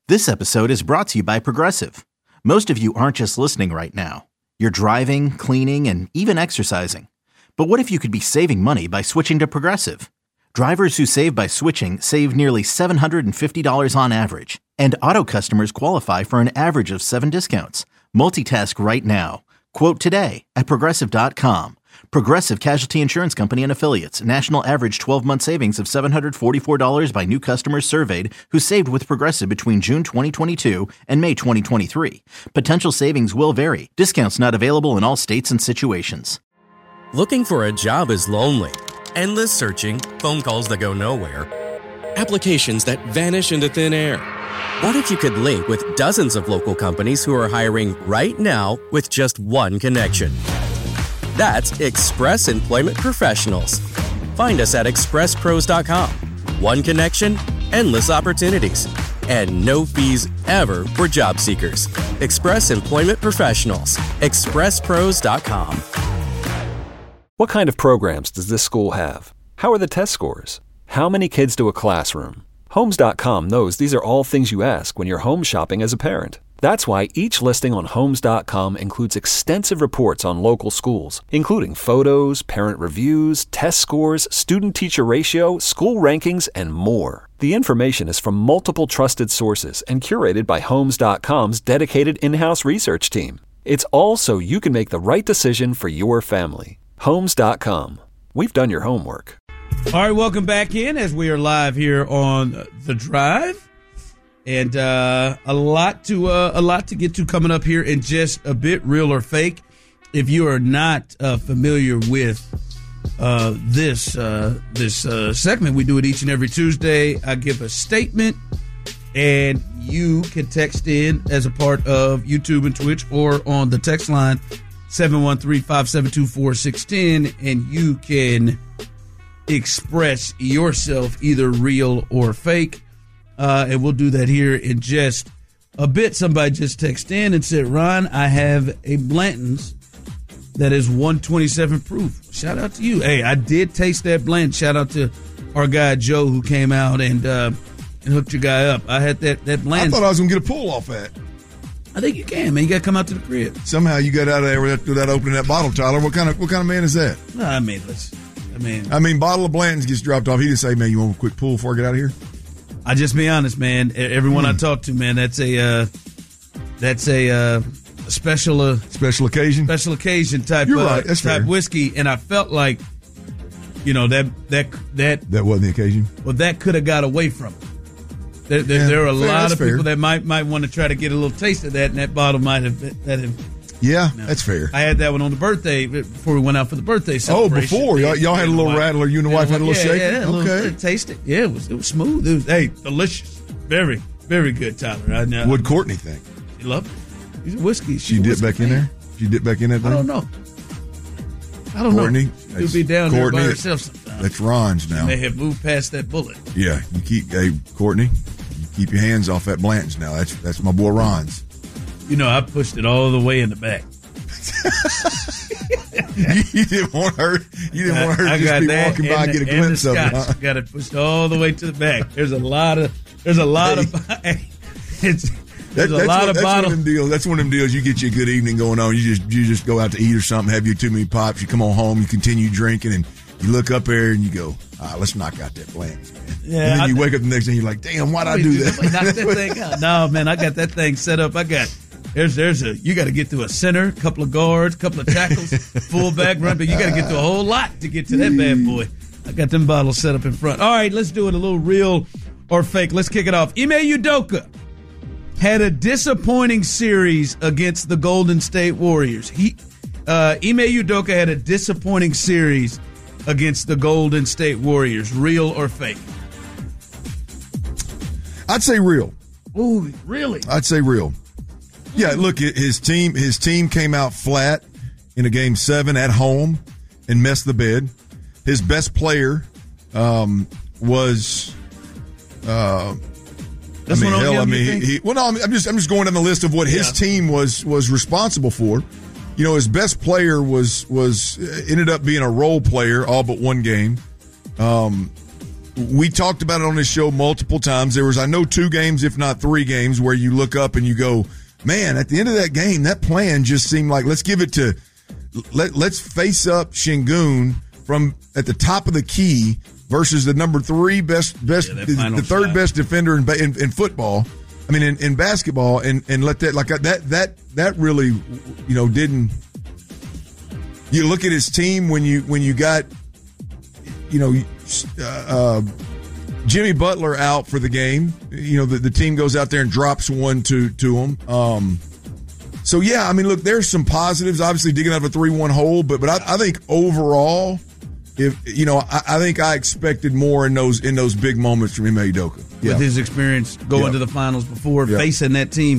This episode is brought to you by Progressive. Most of you aren't just listening right now. You're driving, cleaning, and even exercising. But what if you could be saving money by switching to Progressive? Drivers who save by switching save nearly $750 on average. And auto customers qualify for an average of 7 discounts. Multitask right now. Quote today at Progressive.com. Progressive Casualty Insurance Company and Affiliates. National average 12-month savings of $744 by new customers surveyed who saved with Progressive between June 2022 and May 2023. Potential savings will vary. Discounts not available in all states and situations. Looking for a job is lonely. Endless searching, phone calls that go nowhere, applications that vanish into thin air. What if you could link with dozens of local companies who are hiring right now with just one connection? That's Express Employment Professionals. Find us at expresspros.com. One connection, endless opportunities, and no fees ever for job seekers. Express Employment Professionals. expresspros.com. What kind of programs does this school have? How are the test scores? How many kids do a classroom? Homes.com knows these are all things you ask when you're home shopping as a parent. That's why each listing on Homes.com includes extensive reports on local schools, including photos, parent reviews, test scores, student-teacher ratio, school rankings, and more. The information is from multiple trusted sources and curated by Homes.com's dedicated in-house research team. It's all so you can make the right decision for your family. Homes.com. We've done your homework. All right, welcome back in as we are live here on The Drive. And a lot to get to coming up here in just a bit, real or fake. If you are not familiar with this segment, we do it each and every Tuesday. I give a statement, and you can text in as a part of YouTube and Twitch or on the text line 713-572-4610, and you can express yourself either real or fake. And we'll do that here in just a bit. Somebody just texted in and said, Ron, I have a Blanton's that is 127 proof. Shout out to you. Hey, I did taste that blend. Shout out to our guy Joe who came out and hooked your guy up. I had that blend. I thought I was going to get a pull off that. I think you can, man. You got to come out to the crib. Somehow you got out of there without opening that bottle, Tyler. What kind of man is that? No, I mean, bottle of Blanton's gets dropped off. He didn't say, man, you want a quick pull before I get out of here? I just be honest, man. Everyone I talk to, man, that's a special occasion type. You're right. That's type fair. Whiskey, and I felt like, that wasn't the occasion. Well, that could have got away from it. There are a lot of people that might want to try to get a little taste of that, and that bottle might have Yeah, that's fair. I had that one on the birthday before we went out for the birthday celebration. Oh, before y'all had a little rattler. You and the wife had a little shake. Yeah, okay. Taste it. Yeah, it was smooth. It was delicious. Very, very good, Tyler. What'd Courtney think? She loved it. She's a whiskey. She dipped back in there. She dipped back in that thing. I don't know. Courtney, she'll be down there by herself sometimes. That's Ron's now. She may have moved past that bullet. Yeah, Courtney, you keep your hands off that Blanton's now. That's my boy Ron's. I pushed it all the way in the back. You didn't want her. You didn't want her to just be walking by and get a glimpse of it. Huh? Got it pushed all the way to the back. There's a lot of bottles. That's one of them deals. You get you a good evening going on. You just go out to eat or something. Have you too many pops. You come on home. You continue drinking, and you look up there and you go, let's knock out that Blanton's, man. Yeah, and then you wake up the next day and you're like, damn, why'd I do that? Knock that thing out. No, man, I got that thing set up. You got to get through a center, couple of guards, couple of tackles, fullback, run, but you got to get through a whole lot to get to that bad boy. I got them bottles set up in front. All right, let's do it a little real or fake. Let's kick it off. Ime Udoka had a disappointing series against the Golden State Warriors. Ime Udoka had a disappointing series against the Golden State Warriors. Real or fake? I'd say real. Ooh, really? I'd say real. Yeah, look, his team came out flat in a Game 7 at home and messed the bed. His best player was I'm just going down the list of what his team was responsible for. His best player was ended up being a role player all but one game. we talked about it on this show multiple times. There was, I know, 2 games, if not 3 games, where you look up and you go, man, at the end of that game, that plan just seemed like, let's face up Şengün from at the top of the key versus the number 3 the third best defender in football. I mean, in basketball, and let that, like that really, didn't. You look at his team when you got, Jimmy Butler out for the game. The team goes out there and drops one to him. So yeah, I mean, look, there's some positives. Obviously, digging out of a 3-1 hole, but I think overall, I think I expected more in those big moments from Ime Udoka. Yeah. With his experience going to the finals before, facing that team.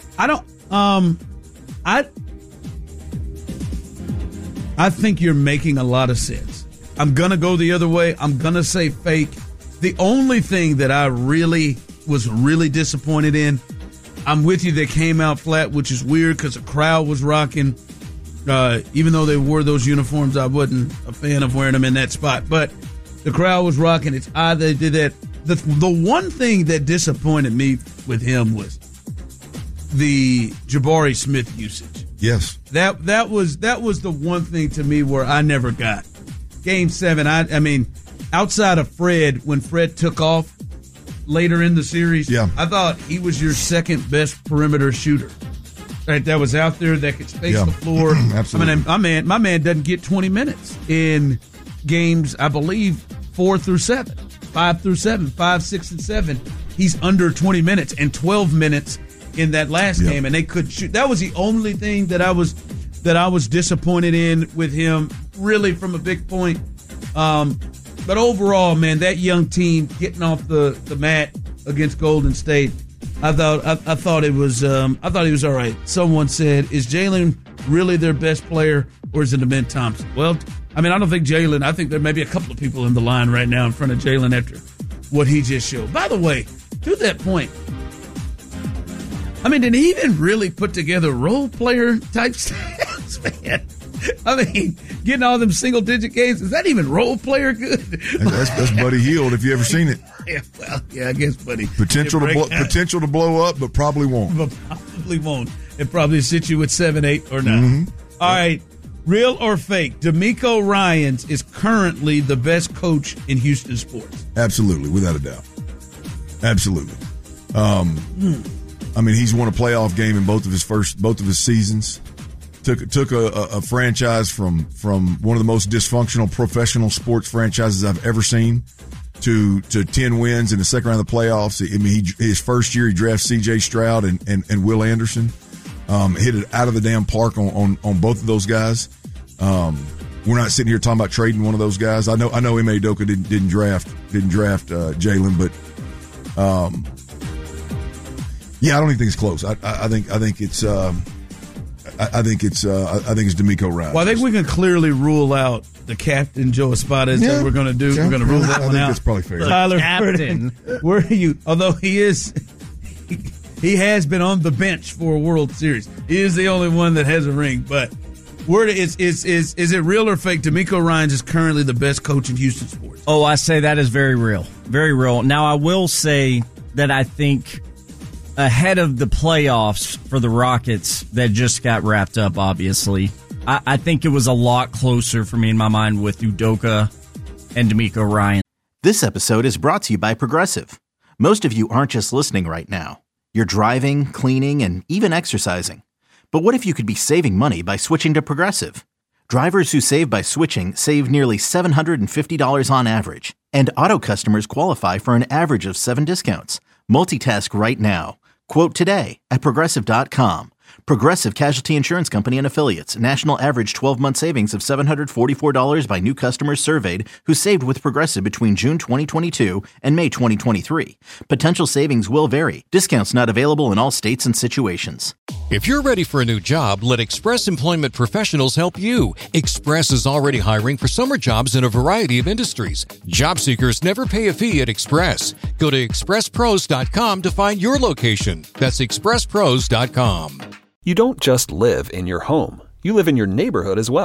I think you're making a lot of sense. I'm going to go the other way. I'm going to say fake. The only thing that I was really disappointed in, I'm with you, they came out flat, which is weird because the crowd was rocking. Even though they wore those uniforms, I wasn't a fan of wearing them in that spot. But the crowd was rocking. It's odd they did that. The one thing that disappointed me with him was the Jabari Smith usage. Yes. That was the one thing to me where I never got. Game 7, I mean, outside of Fred, when Fred took off later in the series, I thought he was your second best perimeter shooter. Right, that was out there that could space the floor. Absolutely. I mean, my man doesn't get 20 minutes in games, I believe, 4 through 7, 5 through 7, 5, 6, and 7. He's under 20 minutes and 12 minutes in that last game, and they could shoot. That was the only thing that I was disappointed in with him, really, from a big point. But overall, man, that young team getting off the mat against Golden State, I thought he was all right. Someone said, "Is Jalen really their best player, or is it Amen Thompson?" Well, I mean, I don't think Jalen. I think there may be a couple of people in the line right now in front of Jalen after what he just showed. By the way, to that point, I mean, did he even really put together role player type stats, man? I mean, getting all them single digit games, is that even role player good? That's Buddy Hield, if you ever seen it. Yeah, I guess Buddy. Potential to blow up, but probably won't. It probably sit you with 7, 8, or 9. Mm-hmm. All right, real or fake? DeMeco Ryans is currently the best coach in Houston sports. Absolutely, without a doubt. Absolutely. I mean, he's won a playoff game in both of his seasons. Took a franchise from one of the most dysfunctional professional sports franchises I've ever seen to 10 wins in the second round of the playoffs. I mean, his first year he drafts C.J. Stroud and Will Anderson. Hit it out of the damn park on both of those guys. We're not sitting here talking about trading one of those guys. I know Ime Udoka didn't draft Jalen, but yeah, I don't even think it's close. I think it's DeMeco Ryans. Well, I think we can clearly rule out the captain, Joe Espada. That we're going to do. Yeah. We're going to rule that one out. That's probably fair. Tyler, captain, where are you? Although he has been on the bench for a World Series. He is the only one that has a ring. But is it real or fake? DeMeco Ryans is currently the best coach in Houston sports. Oh, I say that is very real. Very real. Now, I will say that I think ahead of the playoffs for the Rockets that just got wrapped up, obviously, I think it was a lot closer for me in my mind with Udoka and DeMeco Ryans. This episode is brought to you by Progressive. Most of you aren't just listening right now. You're driving, cleaning, and even exercising. But what if you could be saving money by switching to Progressive? Drivers who save by switching save nearly $750 on average. And auto customers qualify for an average of 7 discounts. Multitask right now. Quote today at Progressive.com. Progressive Casualty Insurance Company and Affiliates. National average 12-month savings of $744 by new customers surveyed who saved with Progressive between June 2022 and May 2023. Potential savings will vary. Discounts not available in all states and situations. If you're ready for a new job, let Express Employment Professionals help you. Express is already hiring for summer jobs in a variety of industries. Job seekers never pay a fee at Express. Go to expresspros.com to find your location. That's expresspros.com. You don't just live in your home. You live in your neighborhood as well.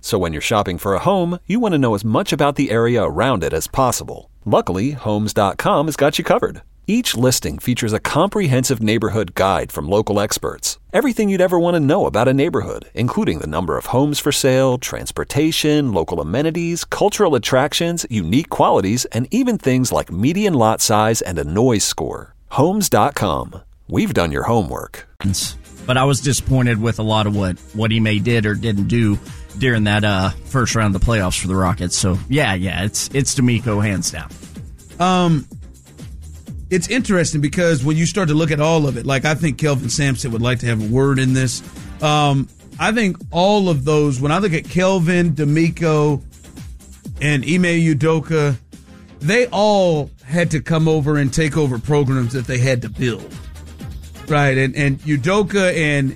So when you're shopping for a home, you want to know as much about the area around it as possible. Luckily, Homes.com has got you covered. Each listing features a comprehensive neighborhood guide from local experts. Everything you'd ever want to know about a neighborhood, including the number of homes for sale, transportation, local amenities, cultural attractions, unique qualities, and even things like median lot size and a noise score. Homes.com. We've done your homework. But I was disappointed with a lot of what he may did or didn't do during that first round of the playoffs for the Rockets. So, yeah, it's DeMeco hands down. It's interesting because when you start to look at all of it, like I think Kelvin Sampson would like to have a word in this. I think all of those, when I look at Kelvin, DeMeco, and Ime Udoka, they all had to come over and take over programs that they had to build. Right, and Udoka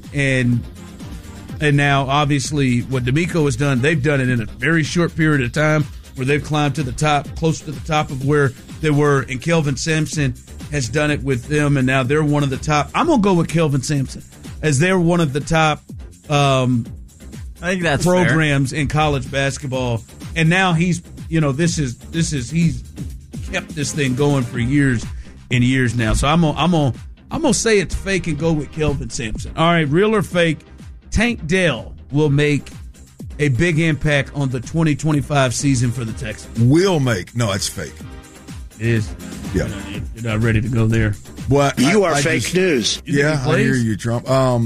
and now obviously what DeMeco has done, they've done it in a very short period of time where they've climbed to the top, close to the top of where they were, and Kelvin Sampson has done it with them, and now they're one of the top. I'm gonna go with Kelvin Sampson as they're one of the top. I think that's programs fair in college basketball, and now he's he's kept this thing going for years and years now. So I'm gonna say it's fake and go with Kelvin Sampson. All right, real or fake? Tank Dell will make a big impact on the 2025 season for the Texans. Will make. No, it's fake. It is. Yeah. You're not ready to go there. Well, you are fake news. Yeah, I hear you, Trump.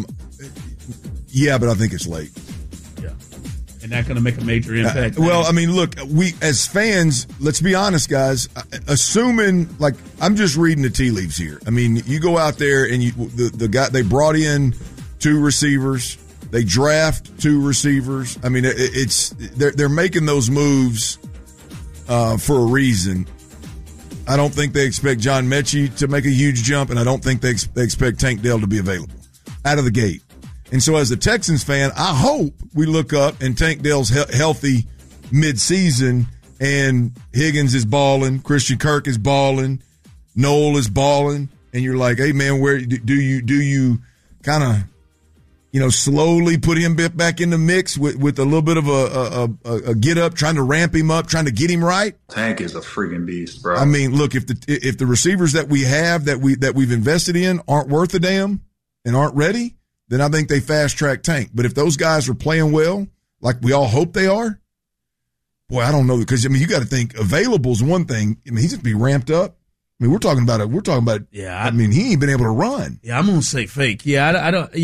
Yeah, but I think it's late. Yeah. And not going to make a major impact. Well, I mean, look, we as fans, let's be honest, guys, assuming, like, I'm just reading the tea leaves here. I mean, you go out there and the guy, they brought in 2 receivers. They draft 2 receivers. I mean, they're making those moves for a reason. I don't think they expect John Mechie to make a huge jump, and I don't think they expect Tank Dell to be available out of the gate. And so as a Texans fan, I hope we look up and Tank Dell's healthy mid-season, and Higgins is balling, Christian Kirk is balling, Noel is balling, and you're like, hey, man, where do you kind of slowly put him back in the mix with a little bit of a get up, trying to ramp him up, trying to get him right. Tank is a freaking beast, bro. I mean, look, if the receivers that we have that we've invested in aren't worth a damn and aren't ready, then I think they fast track Tank. But if those guys are playing well, like we all hope they are, boy, I don't know, because I mean, you got to think available is one thing. I mean, he's just be ramped up. I mean, we're talking about it. Yeah, I mean, he ain't been able to run. Yeah, I'm gonna say fake. I don't.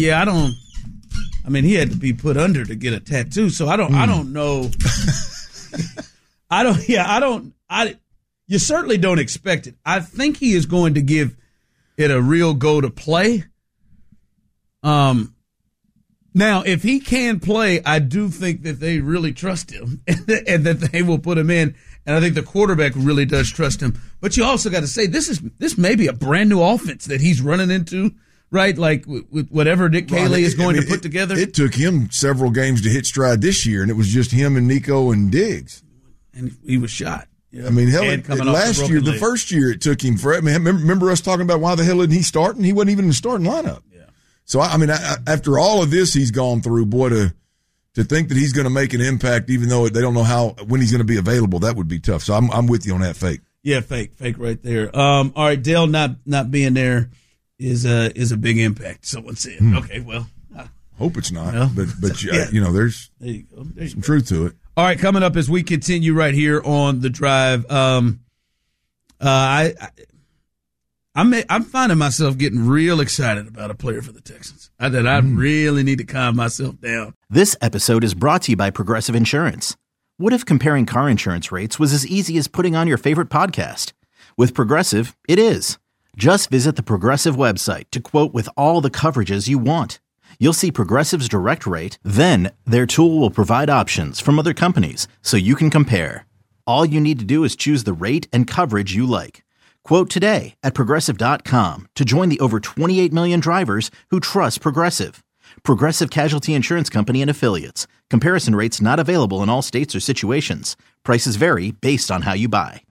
I mean, he had to be put under to get a tattoo, so I don't know. You certainly don't expect it. I think he is going to give it a real go to play. Now, if he can play, I do think that they really trust him and that they will put him in. And I think the quarterback really does trust him. But you also got to say, this may be a brand new offense that he's running into. Right, like with whatever Nick Caley is going to put together. It took him several games to hit stride this year, and it was just him and Nico and Diggs. And he was shot. Yeah. I mean, hell, last year, the first year, it took him forever. I mean, remember us talking about why the hell isn't he starting? He wasn't even in the starting lineup. Yeah. So, I mean, after all of this he's gone through, boy, to think that he's going to make an impact, even though they don't know when he's going to be available, that would be tough. So I'm with you on that fake. Yeah, fake right there. All right, Dell not being there is a big impact. Someone said, okay, well, hope it's not, but yeah. There's some truth to it. All right, coming up as we continue right here on The Drive, I'm finding myself getting real excited about a player for the Texans. I really need to calm myself down. This episode is brought to you by Progressive Insurance. What if comparing car insurance rates was as easy as putting on your favorite podcast? With Progressive, it is. Just visit the Progressive website to quote with all the coverages you want. You'll see Progressive's direct rate, then their tool will provide options from other companies so you can compare. All you need to do is choose the rate and coverage you like. Quote today at Progressive.com to join the over 28 million drivers who trust Progressive. Progressive Casualty Insurance Company and Affiliates. Comparison rates not available in all states or situations. Prices vary based on how you buy.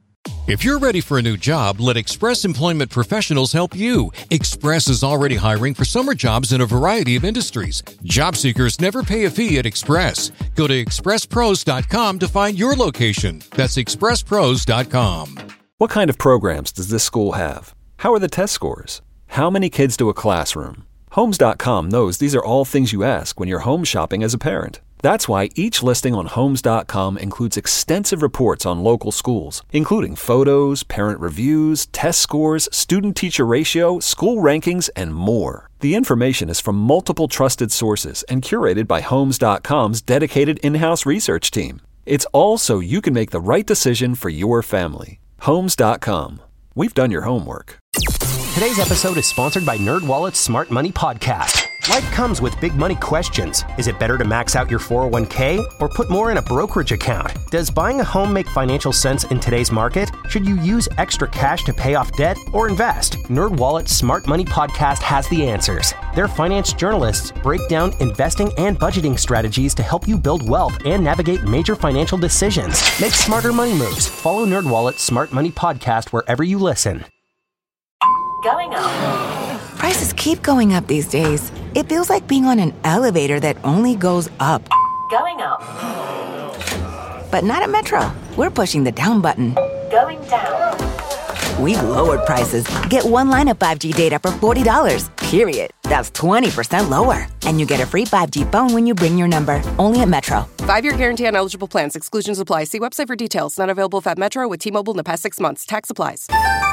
If you're ready for a new job, let Express Employment Professionals help you. Express is already hiring for summer jobs in a variety of industries. Job seekers never pay a fee at Express. Go to expresspros.com to find your location. That's expresspros.com. What kind of programs does this school have? How are the test scores? How many kids do a classroom? Homes.com knows these are all things you ask when you're home shopping as a parent. That's why each listing on Homes.com includes extensive reports on local schools, including photos, parent reviews, test scores, student-teacher ratio, school rankings, and more. The information is from multiple trusted sources and curated by Homes.com's dedicated in-house research team. It's all so you can make the right decision for your family. Homes.com. We've done your homework. Today's episode is sponsored by NerdWallet's Smart Money Podcast. Life comes with big money questions. Is it better to max out your 401k or put more in a brokerage account? Does buying a home make financial sense in today's market? Should you use extra cash to pay off debt or invest? NerdWallet's Smart Money Podcast has the answers. Their finance journalists break down investing and budgeting strategies to help you build wealth and navigate major financial decisions. Make smarter money moves. Follow NerdWallet's Smart Money Podcast wherever you listen. Going up. Prices keep going up these days. It feels like being on an elevator that only goes up. Going up. But not at Metro. We're pushing the down button. Going down. We've lowered prices. Get one line of 5G data for $40, period. That's 20% lower. And you get a free 5G phone when you bring your number. Only at Metro. 5-year guarantee on eligible plans. Exclusions apply. See website for details. Not available at Metro with T-Mobile in the past 6 months. Tax applies.